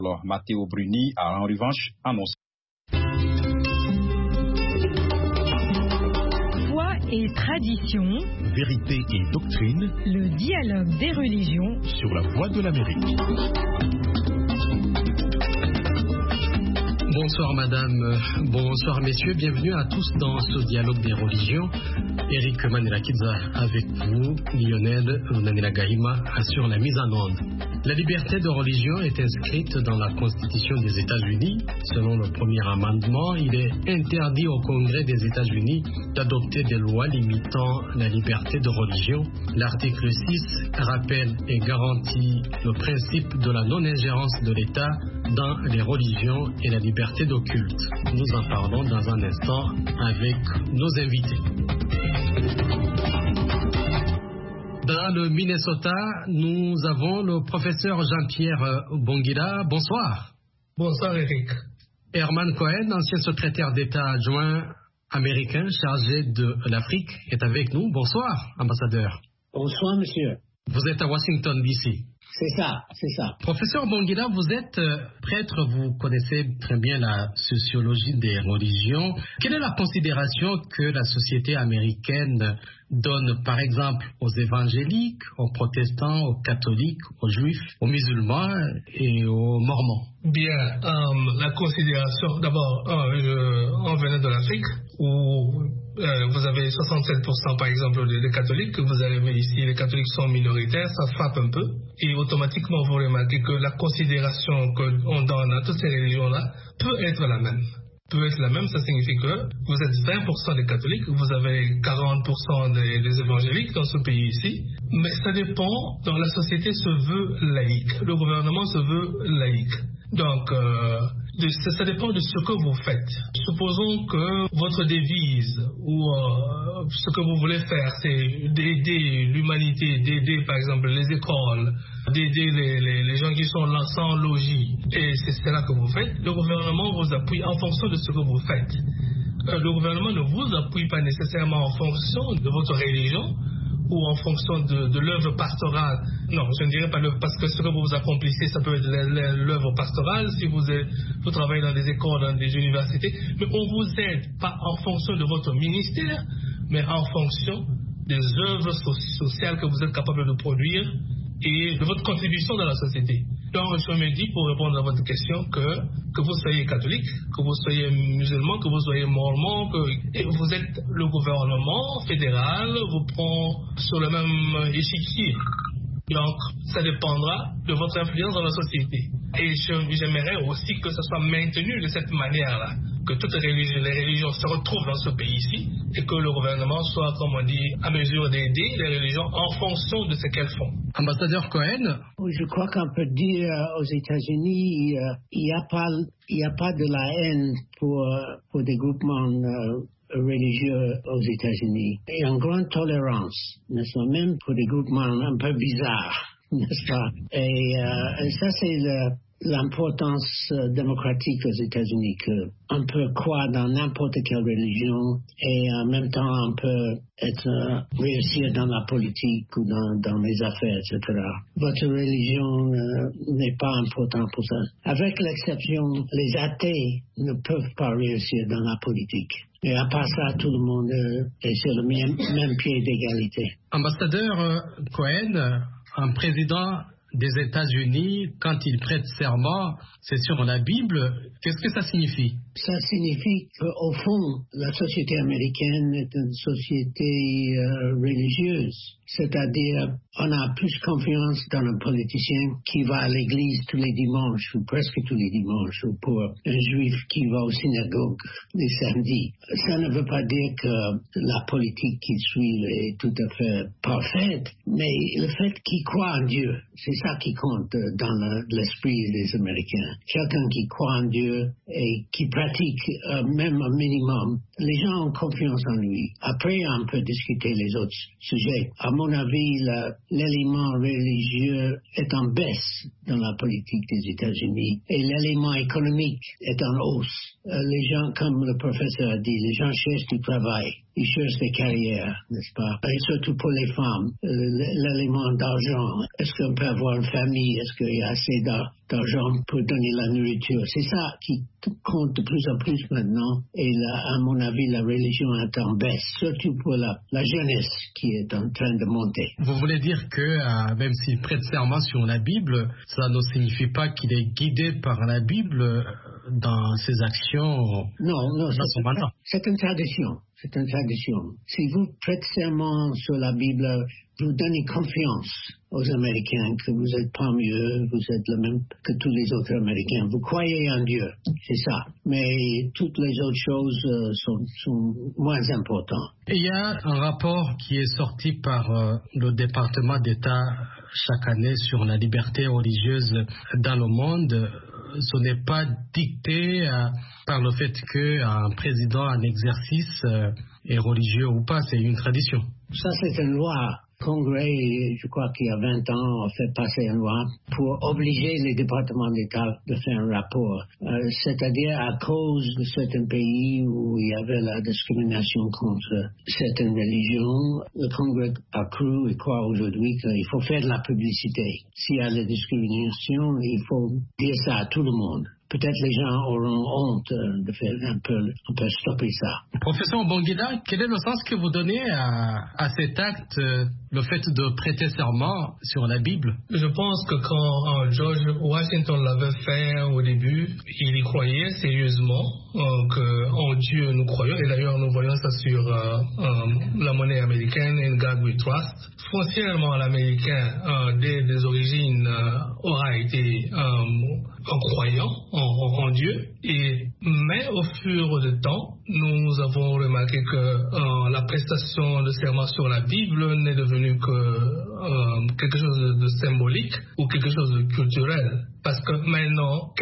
Alors, Matteo Bruni a en revanche annoncé. Foi et tradition, vérité et doctrine, le dialogue des religions sur la Voix de l'Amérique. Bonsoir madame, bonsoir messieurs, bienvenue à tous dans ce dialogue des religions. Eric Manela-Kidza avec vous, Lionel Runanila-Gahima assure la mise en onde. La liberté de religion est inscrite dans la Constitution des États-Unis. Selon le premier amendement, il est interdit au Congrès des États-Unis d'adopter des lois limitant la liberté de religion. L'article 6 rappelle et garantit le principe de la non-ingérence de l'État dans les religions et la liberté de culte. Nous en parlons dans un instant avec nos invités. Dans le Minnesota, nous avons le professeur Jean-Pierre Bonguila. Bonsoir. Bonsoir Eric. Herman Cohen, ancien secrétaire d'État adjoint américain chargé de l'Afrique, est avec nous. Bonsoir, ambassadeur. Bonsoir, monsieur. Vous êtes à Washington, D.C. C'est ça. Professeur Bonguila, vous êtes prêtre, vous connaissez très bien la sociologie des religions. Quelle est la considération que la société américaine donne, par exemple, aux évangéliques, aux protestants, aux catholiques, aux juifs, aux musulmans et aux mormons? Bien, la considération, d'abord, on venait de l'Afrique où vous avez 67% par exemple des catholiques, vous avez ici les catholiques sont minoritaires, ça frappe un peu et automatiquement vous remarquez que la considération qu'on donne à toutes ces religions-là peut être la même. Ça signifie que vous êtes 20% des catholiques, vous avez 40% des évangéliques dans ce pays ici, mais ça dépend, donc la société se veut laïque, le gouvernement se veut laïque. Donc, ça dépend de ce que vous faites. Supposons que votre devise ou ce que vous voulez faire, c'est d'aider l'humanité, d'aider par exemple les écoles, d'aider les gens qui sont là sans logis, et c'est cela que vous faites. Le gouvernement vous appuie en fonction de ce que vous faites. Le gouvernement ne vous appuie pas nécessairement en fonction de votre religion, ou en fonction de l'œuvre pastorale. Non, je ne dirais pas l'œuvre, parce que ce que vous accomplissez, ça peut être l'œuvre pastorale, si vous travaillez dans des écoles, dans des universités, mais on vous aide pas en fonction de votre ministère, mais en fonction des œuvres sociales que vous êtes capable de produire et de votre contribution dans la société. Donc, je me dis, pour répondre à votre question, que vous soyez catholique, que vous soyez musulman, que vous soyez mormon, et vous êtes le gouvernement fédéral, vous prend sur le même échiquier. Donc, ça dépendra de votre influence dans la société. Et j'aimerais aussi que ça soit maintenu de cette manière-là, que toutes les religions se retrouvent dans ce pays-ci et que le gouvernement soit, comme on dit, à mesure d'aider les religions en fonction de ce qu'elles font. Ambassadeur Cohen. Je crois qu'on peut dire aux États-Unis, il n'y a pas de la haine pour des groupements religieux aux États-Unis. Il y a une grande tolérance, n'est-ce pas, même pour des groupements un peu bizarres, n'est-ce pas? Et ça, c'est l'importance démocratique aux États-Unis, qu'on peut croire dans n'importe quelle religion et en même temps on peut réussir dans la politique ou dans les affaires, etc. Votre religion n'est pas importante pour ça. Avec l'exception, les athées ne peuvent pas réussir dans la politique. Et à part ça, tout le monde est sur le même pied d'égalité. Ambassadeur Cohen, un président des États-Unis, quand il prête serment, c'est sur la Bible. Qu'est-ce que ça signifie? Ça signifie qu'au fond, la société américaine est une société religieuse. C'est-à-dire, on a plus confiance dans un politicien qui va à l'église tous les dimanches, ou presque tous les dimanches, ou pour un juif qui va au synagogue les samedis. Ça ne veut pas dire que la politique qu'il suit est tout à fait parfaite, mais le fait qu'il croit en Dieu, c'est ça qui compte dans l'esprit des Américains. Quelqu'un qui croit en Dieu et qui pratique même un minimum, les gens ont confiance en lui. Après, on peut discuter les autres sujets. À mon avis, l'élément religieux est en baisse dans la politique des États-Unis et l'élément économique est en hausse. Les gens, comme le professeur a dit, les gens cherchent du travail. Ils cherchent des carrières, n'est-ce pas? Et surtout pour les femmes, l'élément d'argent. Est-ce qu'on peut avoir une famille? Est-ce qu'il y a assez d'argent pour donner la nourriture? C'est ça qui compte de plus en plus maintenant. Et là, à mon avis, la religion est en baisse, surtout pour la jeunesse qui est en train de monter. Vous voulez dire que même s'il prête serment sur la Bible, ça ne signifie pas qu'il est guidé par la Bible dans ses actions? Non, c'est une tradition. C'est une tradition. Si vous prêtez serment sur la Bible, vous donnez confiance aux Américains que vous n'êtes pas mieux, vous êtes le même que tous les autres Américains. Vous croyez en Dieu, c'est ça. Mais toutes les autres choses sont moins importantes. Et il y a un rapport qui est sorti par le département d'État chaque année sur la liberté religieuse dans le monde. Ce n'est pas dicté par le fait qu'un président en exercice est religieux ou pas, c'est une tradition. Ça, c'est une loi. Le Congrès, je crois qu'il y a 20 ans, a fait passer une loi pour obliger les départements d'État de faire un rapport. C'est-à-dire à cause de certains pays où il y avait la discrimination contre certaines religions, le Congrès a cru et croit aujourd'hui qu'il faut faire de la publicité. S'il y a la discrimination, il faut dire ça à tout le monde. Peut-être les gens auront honte de faire un peu stopper ça. Professeur Bongida, quel est le sens que vous donnez à cet acte, le fait de prêter serment sur la Bible? Je pense que quand George Washington l'avait fait au début, il y croyait sérieusement qu'en Dieu nous croyons. Et d'ailleurs, nous voyons ça sur la monnaie américaine, In God We Trust. Foncièrement, l'Américain, dès des origines, aura été un croyant en Dieu. Mais au fur du temps, nous avons remarqué que la prestation de serment sur la Bible n'est devenue que quelque chose de symbolique ou quelque chose de culturel. Parce que maintenant,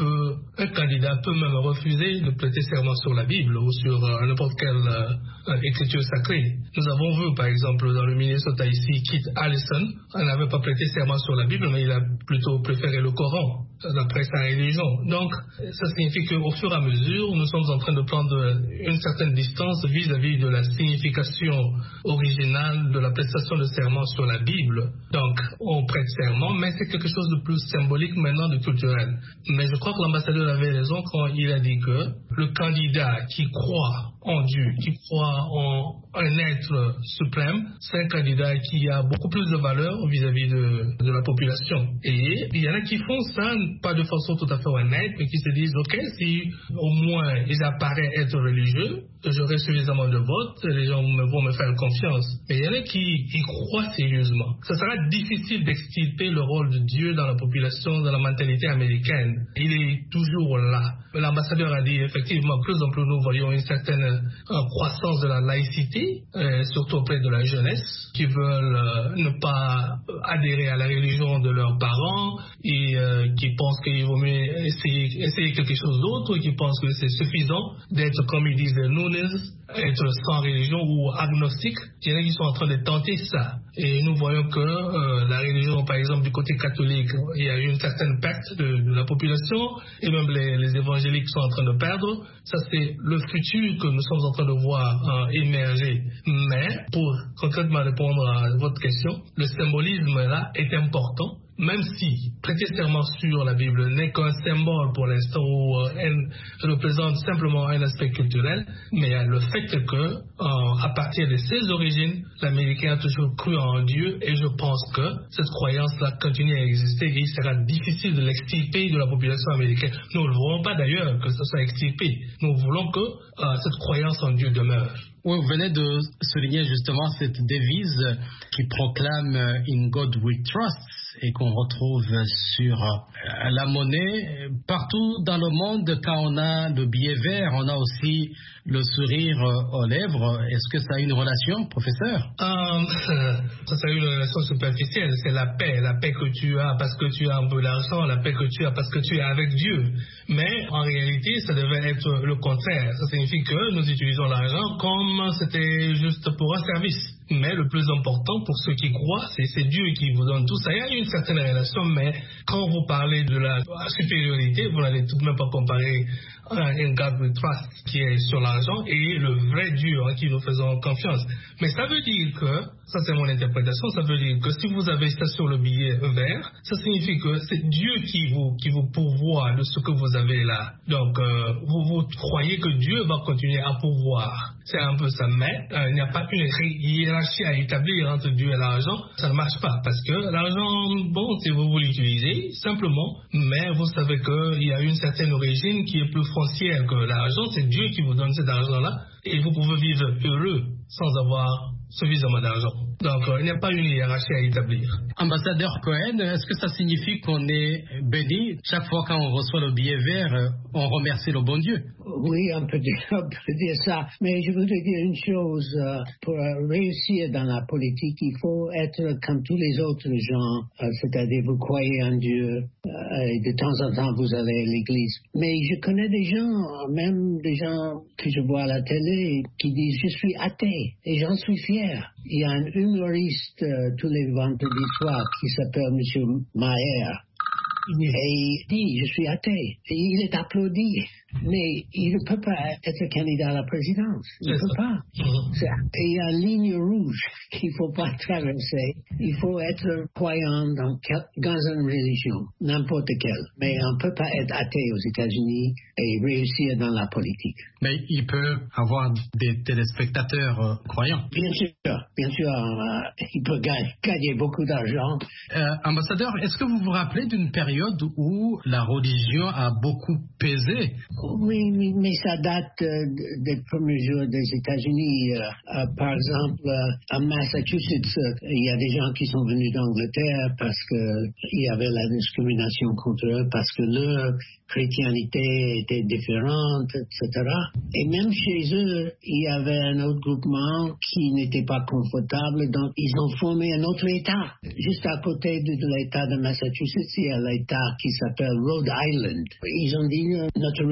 un candidat peut même refuser de prêter serment sur la Bible ou sur n'importe quelle écriture sacrée. Nous avons vu, par exemple, dans le Minnesota ici, Kit Allison, il n'avait pas prêté serment sur la Bible, mais il a plutôt préféré le Coran, d'après sa religion. Donc, ça signifie qu'au fur et à mesure, nous sommes en train de prendre une certaine distance vis-à-vis de la signification originale de la prestation de serment sur la Bible. Donc, on prête serment, mais c'est quelque chose de plus symbolique maintenant, de culturel. Mais je crois que l'ambassadeur avait raison quand il a dit que le candidat qui croit en Dieu, qui croit en un être suprême, c'est un candidat qui a beaucoup plus de valeur vis-à-vis de la population. Et il y en a qui font ça, pas de façon tout à fait honnête, mais qui se disent, ok, si au moins ils apparaissent être religieux, j'aurai suffisamment de votes, les gens vont me faire confiance. Mais il y en a qui croient sérieusement. Ça sera difficile d'extirper le rôle de Dieu dans la population, dans la mentalité américaine. Il est toujours là. L'ambassadeur a dit effectivement, plus en plus nous voyons une certaine croissance de la laïcité, surtout auprès de la jeunesse, qui veulent ne pas adhérer à la religion de leurs parents et qui pensent qu'il vaut mieux essayer quelque chose d'autre, qui pensent que c'est suffisant d'être, comme ils disent, être sans religion ou agnostique. Il y en a qui sont en train de tenter ça. Et nous voyons que la religion, par exemple, du côté catholique, il y a eu une certaine perte de la population, et même les évangéliques sont en train de perdre. Ça, c'est le futur que nous sommes en train de voir émerger. Mais, pour concrètement répondre à votre question, le symbolisme là est important. Même si prêter serment sur la Bible n'est qu'un symbole pour l'instant ou représente simplement un aspect culturel, mais il y a le fait que, à partir de ses origines, l'Américain a toujours cru en Dieu et je pense que cette croyance-là continue à exister et il sera difficile de l'extirper de la population américaine. Nous ne voulons pas d'ailleurs que ce soit extirpé. Nous voulons que cette croyance en Dieu demeure. Oui, vous venez de souligner justement cette devise qui proclame In God We Trust et qu'on retrouve sur la monnaie. Partout dans le monde, quand on a le billet vert, on a aussi le sourire aux lèvres. Est-ce que ça a une relation, professeur? Ça a une relation superficielle. C'est la paix que tu as parce que tu as un peu d'argent, la paix que tu as parce que tu es avec Dieu. Mais en réalité, ça devait être le contraire. Ça signifie que nous utilisons l'argent comme c'était juste pour un service. Mais le plus important pour ceux qui croient, c'est Dieu qui vous donne tout ça. Il y a une certaine relation, mais quand vous parlez de la supériorité, vous n'allez tout de même pas comparer un God we trust qui est sur l'argent et le vrai Dieu en qui nous faisons confiance. Mais ça veut dire que, ça c'est mon interprétation, ça veut dire que si vous avez ça sur le billet vert, ça signifie que c'est Dieu qui vous pourvoit de ce que vous avez là. Donc vous croyez que Dieu va continuer à pourvoir. C'est un peu ça, mais il n'y a pas une hiérarchie à établir entre Dieu et l'argent. Ça ne marche pas parce que l'argent, bon, si vous l'utilisez simplement, mais vous savez qu'il y a une certaine origine qui est plus foncière que l'argent. C'est Dieu qui vous donne cet argent-là et vous pouvez vivre heureux sans avoir suffisamment d'argent. Donc, il n'y a pas une hiérarchie à établir. Ambassadeur Cohen, est-ce que ça signifie qu'on est béni chaque fois qu'on reçoit le billet vert, on remercie le bon Dieu? Oui, on peut dire ça. Mais je voudrais dire une chose. Pour réussir dans la politique, il faut être comme tous les autres gens. C'est-à-dire, vous croyez en Dieu et de temps en temps, vous allez à l'église. Mais je connais des gens, même des gens que je vois à la télé, qui disent « je suis athée » et j'en suis fier. Il y a un humoriste tous les vendredis soirs qui s'appelle M. Maher. Et il dit, je suis athée. Et il est applaudi. Mais il ne peut pas être candidat à la présidence. Il ne peut pas. Et il y a une ligne rouge qu'il ne faut pas traverser. Il faut être croyant dans une religion, n'importe quelle. Mais on ne peut pas être athée aux États-Unis et réussir dans la politique. Mais il peut avoir des téléspectateurs croyants. Bien sûr, il peut gagner beaucoup d'argent. Ambassadeur, est-ce que vous vous rappelez d'une période où la religion a beaucoup pesé? Oui, mais ça date des premiers jours des États-Unis. Par exemple, à Massachusetts, il y a des gens qui sont venus d'Angleterre parce qu'il y avait la discrimination contre eux, parce que leur chrétienté était différente, etc. Et même chez eux, il y avait un autre groupement qui n'était pas confortable, donc ils ont formé un autre État. Juste à côté de l'État de Massachusetts, il y a l'État qui s'appelle Rhode Island. Ils ont dit, notre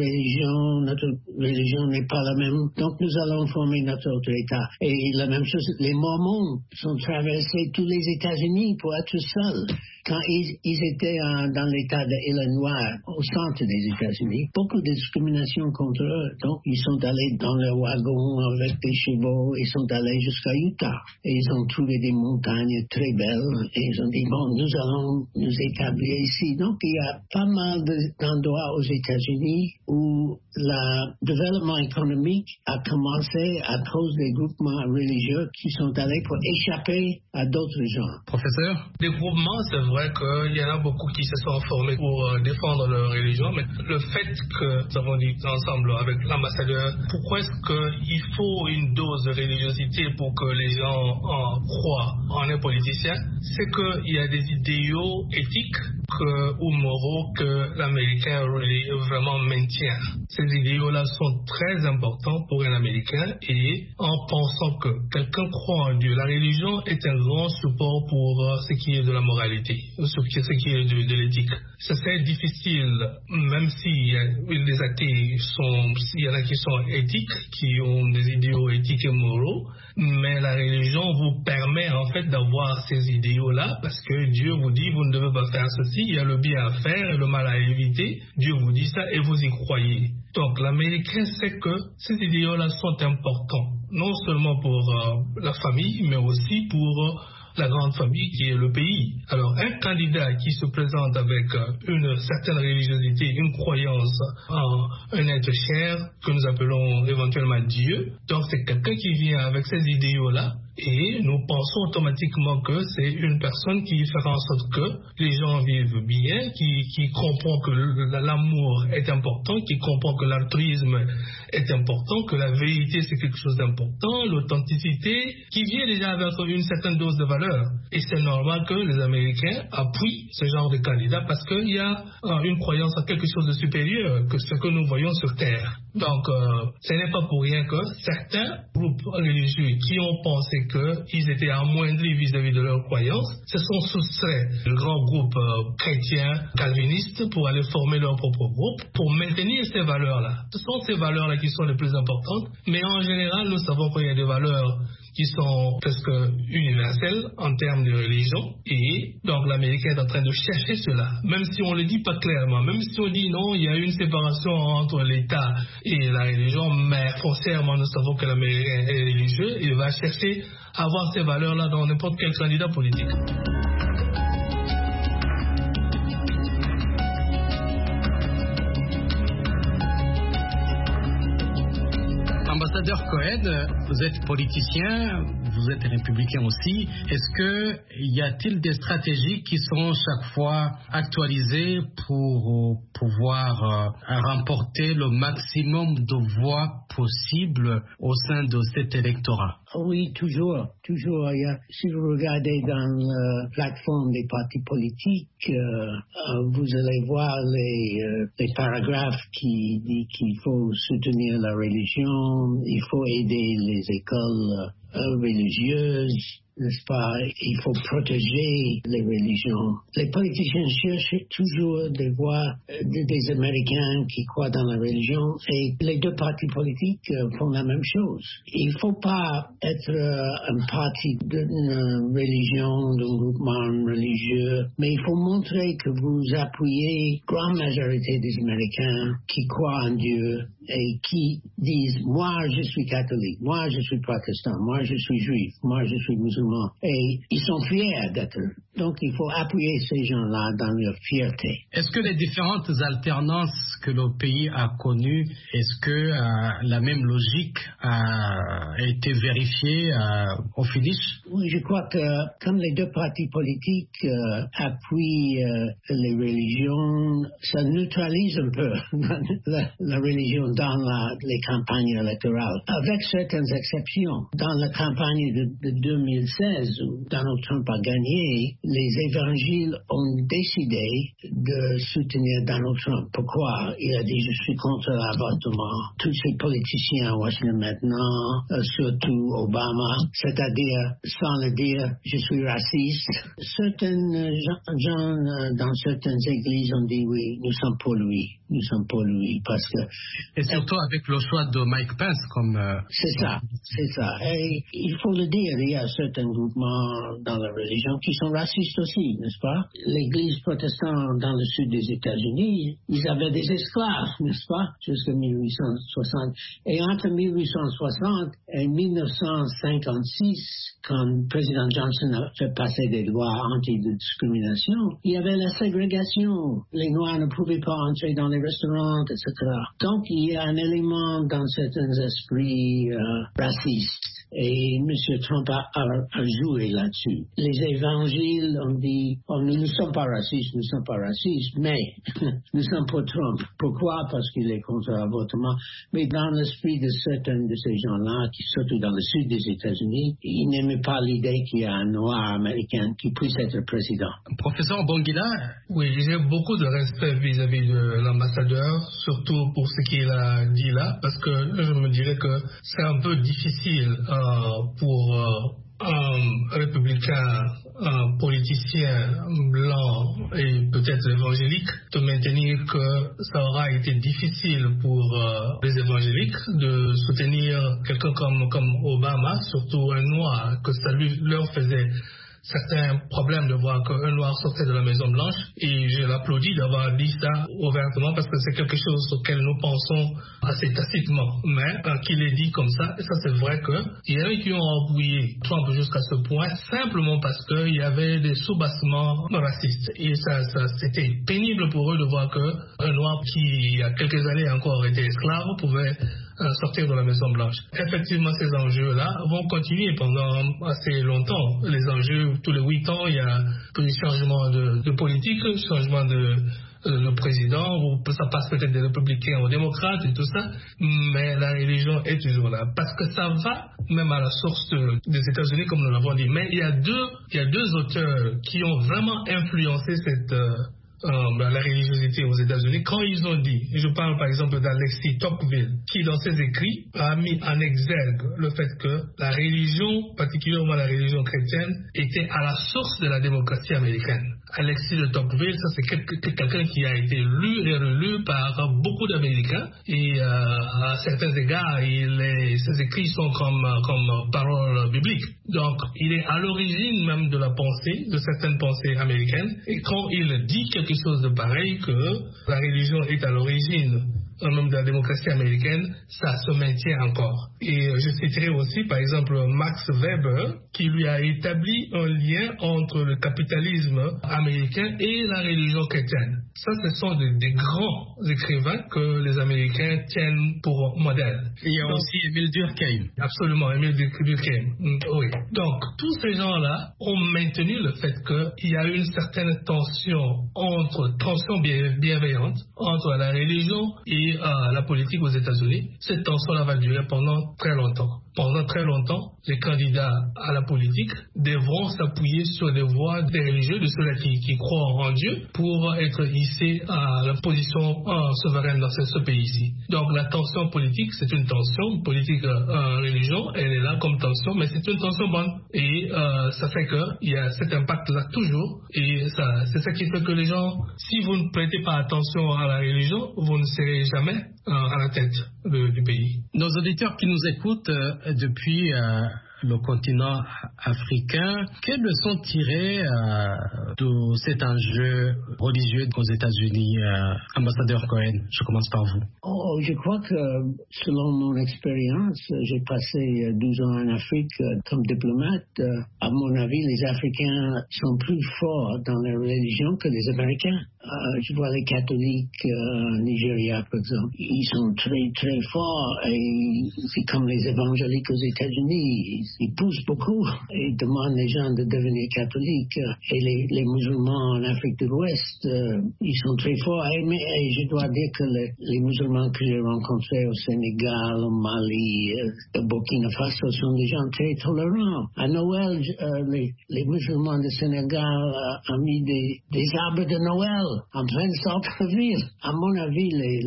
religion n'est pas la même, donc nous allons former notre autre État. Et la même chose, les Mormons sont traversés tous les États-Unis pour être seuls. Quand ils étaient dans l'État de Illinois, au centre des États-Unis, beaucoup de discrimination contre eux. Donc, ils sont allés dans leur wagon avec des chevaux, ils sont allés jusqu'à Utah. Et ils ont trouvé des montagnes très belles. Et ils ont dit, bon, nous allons nous établir ici. Donc, il y a pas mal d'endroits aux États-Unis où le développement économique a commencé à cause des groupements religieux qui sont allés pour échapper à d'autres gens. Professeur? Des groupements, c'est vrai qu'il y en a beaucoup qui se sont formés pour défendre leur religion, mais le fait que nous avons dit ensemble avec l'ambassadeur, pourquoi est-ce qu'il faut une dose de religiosité pour que les gens en croient en un politicien, c'est qu'il y a des idéaux éthiques ou moraux que l'Américain vraiment maintient. Ces idéaux-là sont très importants pour un Américain et en pensant que quelqu'un croit en Dieu, la religion est un grand support pour ce qui est de la moralité, ce qui est de l'éthique. C'est difficile, même si les athées il y en a qui sont éthiques, qui ont des idéaux éthiques et moraux, mais la religion vous permet en fait d'avoir ces idéaux-là parce que Dieu vous dit vous ne devez pas faire ceci, il y a le bien à faire et le mal à éviter. Dieu vous dit ça et vous y croyez. Donc l'Américain sait que ces idéaux-là sont importants, non seulement pour la famille, mais aussi pour la grande famille qui est le pays. Alors un candidat qui se présente avec une certaine religiosité, une croyance en un être cher que nous appelons éventuellement Dieu, donc c'est quelqu'un qui vient avec ces idéaux-là et nous pensons automatiquement que c'est une personne qui fait en sorte que les gens vivent bien, qui comprend que l'amour est important, qui comprend que l'altruisme est important, que la vérité c'est quelque chose d'important, l'authenticité, qui vient déjà avec une certaine dose de valeur. Et c'est normal que les Américains appuient ce genre de candidat parce qu'il y a une croyance en quelque chose de supérieur que ce que nous voyons sur Terre. Donc, ce n'est pas pour rien que certains groupes religieux qui ont pensé qu'ils étaient amoindris vis-à-vis de leurs croyances se sont soustraits du grand groupe chrétien calviniste pour aller former leur propre groupe pour maintenir ces valeurs-là. Ce sont ces valeurs-là qui sont les plus importantes, mais en général, nous savons qu'il y a des valeurs qui sont presque universelles en termes de religion. Et donc l'Américain est en train de chercher cela. Même si on ne le dit pas clairement, même si on dit non, il y a une séparation entre l'État et la religion, mais foncièrement nous savons que l'Américain est religieux et va chercher à avoir ces valeurs-là dans n'importe quel candidat politique. Ambassadeur Cohen, vous êtes politicien, vous êtes républicain aussi. Est-ce que y a-t-il des stratégies qui seront chaque fois actualisées pour pouvoir remporter le maximum de voix possible au sein de cet électorat? Oui, toujours. Si vous regardez dans la plateforme des partis politiques, vous allez voir les paragraphes qui disent qu'il faut soutenir la religion, il faut aider les écoles religieuses, n'est-ce pas? Il faut protéger les religions. Les politiciens cherchent toujours des voix des Américains qui croient dans la religion et les deux partis politiques font la même chose. Il ne faut pas être un parti d'une religion, d'un groupement religieux, mais il faut montrer que vous appuyez la grande majorité des Américains qui croient en Dieu et qui disent « moi je suis catholique, moi je suis protestant, moi je suis juif, moi je suis musulman ». Et ils sont fiers d'être. Donc il faut appuyer ces gens-là dans leur fierté. Est-ce que les différentes alternances que le pays a connues, est-ce que la même logique a été vérifiée au finish? Oui, je crois que comme les deux partis politiques appuient les religions, ça neutralise un peu la religion dans les campagnes électorales, avec certaines exceptions. Dans la campagne de 2016, où Donald Trump a gagné, les évangiles ont décidé de soutenir Donald Trump. Pourquoi? Il a dit « je suis contre l'avortement ». Tous ces politiciens à Washington maintenant, surtout Obama, c'est-à-dire sans le dire « je suis raciste ». Certains gens dans certaines églises ont dit « oui, nous sommes pour lui ». Nous sommes pour lui parce que... Et surtout avec le choix de Mike Pence comme... C'est ça. Et il faut le dire, il y a certains groupements dans la religion qui sont racistes aussi, n'est-ce pas? L'Église protestante dans le sud des États-Unis, ils avaient des esclaves, n'est-ce pas? Jusqu'en 1860. Et entre 1860 et 1956, quand le président Johnson a fait passer des lois anti-discrimination, il y avait la ségrégation. Les Noirs ne pouvaient pas entrer dans les restaurants, etc. Donc, il y a un élément dans certains esprits racistes. Et M. Trump a joué là-dessus. Les évangiles ont dit oh, nous ne sommes pas racistes, mais nous sommes pour Trump. Pourquoi? Parce qu'il est contre l'avortement. Mais dans l'esprit de certains de ces gens-là, qui surtout dans le sud des États-Unis, ils n'aimaient pas l'idée qu'il y a un noir américain qui puisse être président. Professeur Bongila? Oui, j'ai beaucoup de respect vis-à-vis de l'ambassadeur, surtout pour ce qu'il a dit là, parce que je me dirais que c'est un peu difficile pour un républicain, un politicien blanc et peut-être évangélique, de maintenir que ça aura été difficile pour les évangéliques de soutenir quelqu'un comme Obama, surtout un noir, que ça leur faisait certains problèmes de voir qu'un noir sortait de la Maison Blanche, et je l'applaudis d'avoir dit ça ouvertement parce que c'est quelque chose auquel nous pensons assez tacitement, mais qu'il ait dit comme ça, et ça c'est vrai qu'il y en a qui ont appuyé Trump jusqu'à ce point simplement parce qu'il y avait des soubassements racistes, et ça c'était pénible pour eux de voir qu'un noir qui il y a quelques années encore était esclave pouvait sortir de la Maison Blanche. Effectivement, ces enjeux-là vont continuer pendant assez longtemps. Les enjeux, tous les 8 ans, il y a des changements de politique, changement de président, ou ça passe peut-être des républicains aux démocrates et tout ça, mais la religion est toujours là. Parce que ça va même à la source des États-Unis, comme nous l'avons dit. Mais il y a deux auteurs qui ont vraiment influencé la religiosité aux États-Unis, quand ils ont dit, je parle par exemple d'Alexis Tocqueville, qui dans ses écrits a mis en exergue le fait que la religion, particulièrement la religion chrétienne, était à la source de la démocratie américaine. Alexis de Tocqueville, ça c'est quelqu'un qui a été lu et relu par beaucoup d'Américains, et à certains égards, ses écrits sont comme paroles bibliques. Donc, il est à l'origine même de la pensée, de certaines pensées américaines. Et quand il dit quelque chose de pareil, que la religion est à l'origine même de la démocratie américaine, ça se maintient encore. Et je citerai aussi, par exemple, Max Weber, qui lui a établi un lien entre le capitalisme américain et la religion chrétienne. Ça, ce sont des grands écrivains que les Américains tiennent pour modèle. Il y a aussi Émile Durkheim. Absolument, Émile Durkheim. Oui. Donc, tous ces gens-là ont maintenu le fait qu'il y a une certaine tension bienveillante entre la religion et la politique aux États-Unis. Cette tension-là va durer pendant très longtemps. Pendant très longtemps, les candidats à la politique devront s'appuyer sur des voix des religieux, de ceux-là qui croient en Dieu, pour être hissés à la position souveraine dans ce pays-ci. Donc la tension politique, c'est une tension politique religion, elle est là comme tension, mais c'est une tension bonne. Et ça fait qu'il y a cet impact-là toujours. Et c'est ça qui fait que les gens, si vous ne prêtez pas attention à la religion, vous ne serez jamais à la tête du pays. Nos auditeurs qui nous écoutent depuis le continent africain, quelles leçons tirer de cet enjeu religieux aux États-Unis, ambassadeur Cohen? Je commence par vous. Je crois que, selon mon expérience, j'ai passé 12 ans en Afrique comme diplomate. À mon avis, les Africains sont plus forts dans la religion que les Américains. Je vois les catholiques au Nigeria, par exemple. Ils sont très, très forts et c'est comme les évangéliques aux États-Unis. Ils poussent beaucoup et demandent les gens de devenir catholiques. Et les musulmans en Afrique de l'Ouest, ils sont très forts. Et je dois dire que les musulmans que j'ai rencontrés au Sénégal, au Mali, au Burkina Faso sont des gens très tolérants. À Noël, les musulmans du Sénégal ont mis des arbres de Noël en plein centre-ville. À mon avis,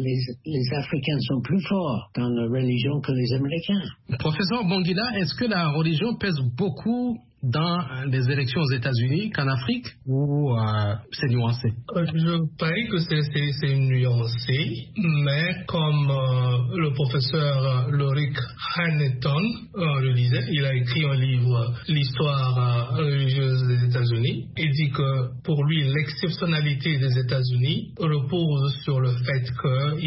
les Africains sont plus forts dans la religion que les Américains. Professeur Bongila, est-ce que la religion pèse beaucoup dans les élections aux États-Unis qu'en Afrique, ou c'est nuancé? Je parie que c'est nuancé, mais comme le professeur Lorik Hanneton le disait, il a écrit un livre, L'histoire religieuse des États-Unis. Il dit que pour lui, l'exceptionnalité des États-Unis repose sur le fait qu'il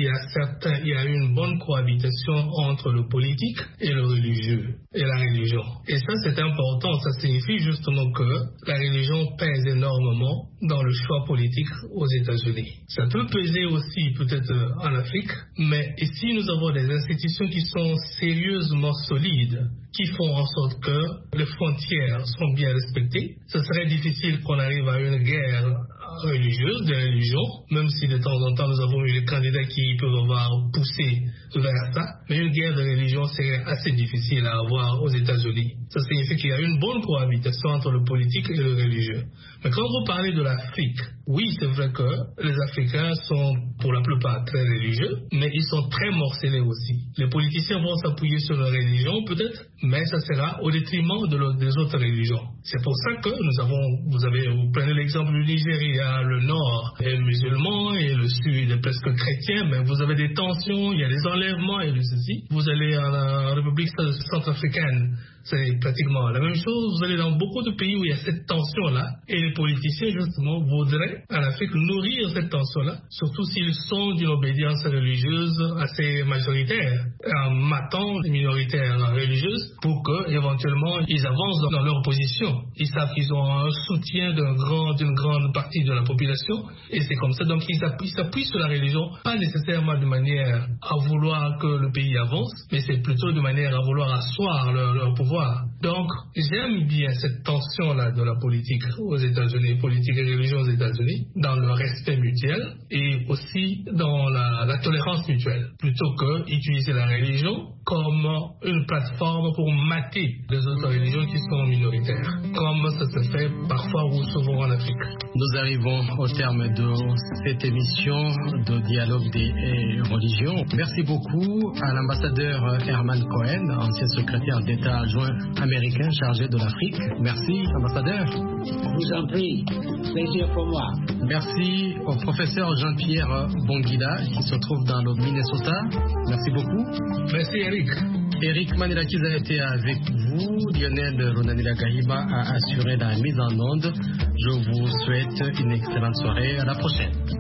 y a une bonne cohabitation entre le politique et le religieux, et la religion. Et ça, c'est important, ça signifie justement que la religion pèse énormément dans le choix politique aux États-Unis. Ça peut peser aussi peut-être en Afrique, mais ici nous avons des institutions qui sont sérieusement solides, qui font en sorte que les frontières sont bien respectées. Ce serait difficile qu'on arrive à une guerre religieuse, de religion, même si de temps en temps nous avons eu des candidats qui peuvent avoir poussé vers ça, mais une guerre de religion serait assez difficile à avoir aux États-Unis. Ça signifie qu'il y a une bonne cohabitation entre le politique et le religieux. Mais quand vous parlez de l'Afrique, oui, c'est vrai que les Africains sont pour la plupart très religieux, mais ils sont très morcelés aussi. Les politiciens vont s'appuyer sur leur religion peut-être, mais ça sera au détriment des autres religions. C'est pour ça que vous prenez l'exemple du Nigeria, le nord est musulman et le sud est presque chrétien, mais vous avez des tensions, il y a des enlèvements et de ceci. Vous allez en République centrafricaine, c'est pratiquement la même chose. Vous allez dans beaucoup de pays où il y a cette tension-là, et les politiciens, justement, voudraient, en Afrique, nourrir cette tension-là, surtout s'ils sont d'une obédience religieuse assez majoritaire, en matant les minoritaires religieuses, pour que, éventuellement, ils avancent dans leur position. Ils savent qu'ils ont un soutien d'une grande partie de la population, et c'est comme ça. Donc, ils s'appuient sur la religion, pas nécessairement de manière à vouloir que le pays avance, mais c'est plutôt de manière à vouloir asseoir leur pouvoir. Donc, j'aime bien cette tension-là de la politique aux États-Unis, politique et religion aux États-Unis, dans le respect mutuel et aussi dans la tolérance mutuelle, plutôt que utiliser la religion comme une plateforme pour mater les autres religions qui sont minoritaires, comme ça se fait parfois ou souvent en Afrique. Nous arrivons au terme de cette émission de Dialogue des religions. Merci beaucoup à l'ambassadeur Herman Cohen, ancien secrétaire d'État adjoint américain chargé de l'Afrique. Merci, ambassadeur. Je vous en prie, plaisir pour moi. Merci au professeur Jean-Pierre Bonguida qui se trouve dans le Minnesota. Merci beaucoup. Merci Eric. Eric Manirakiza a été avec vous. Lionel Runanila Gahima a assuré la mise en onde. Je vous souhaite une excellente soirée. À la prochaine.